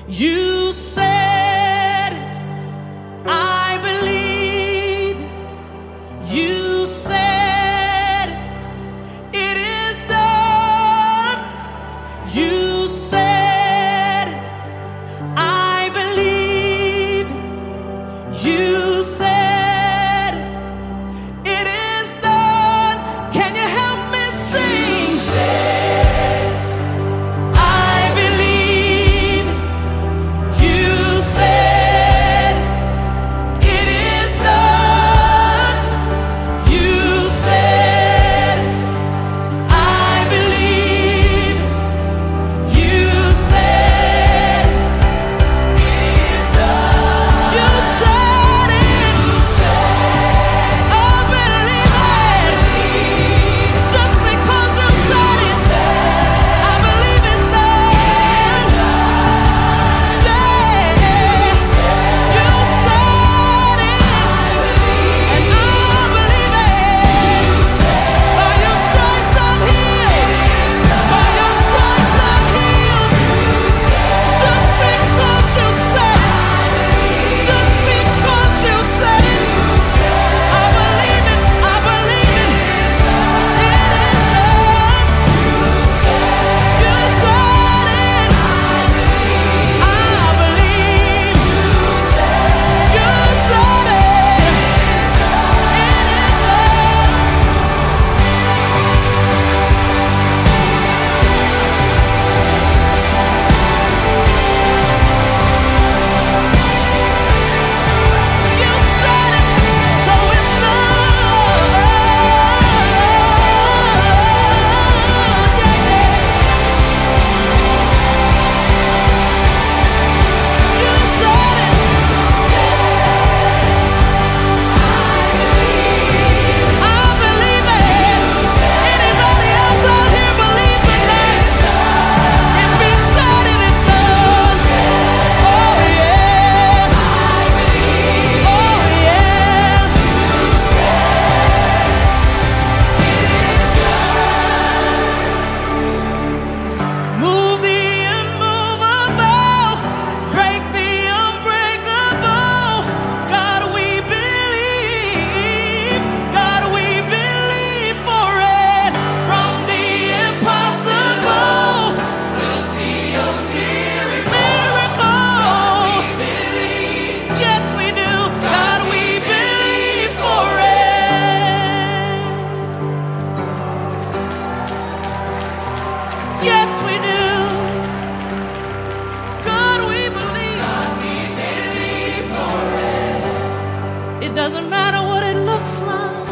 You said it, I believe it. You said it, it is done. You said it, I believe it. You said it, it is done. Can you help me sing? You said it, I believe it. You said it is done. You said I believe. You said it is done. You said it. I believe it. Just because you said it, I believe it's done. Yeah. You said it, and I believe it. By your stripes I'm healed. By your stripes I'm healed. Just because you said it. Just because you said it. I believe it. I believe it. It is done. You said it. I believe. You said it. It is done. You said it, so it's done. Yeah, yeah. You said it. I believe it. Anybody else out here believe tonight? If he said it, it's done. Oh yes. Oh yes. Move the immovable, break the unbreakable. God, we believe. God, we believe for it. From the impossible, we'll see a miracle. Yes, we do. God, we believe for it. Yes, we do. God, we believe. It doesn't matter what it looks like.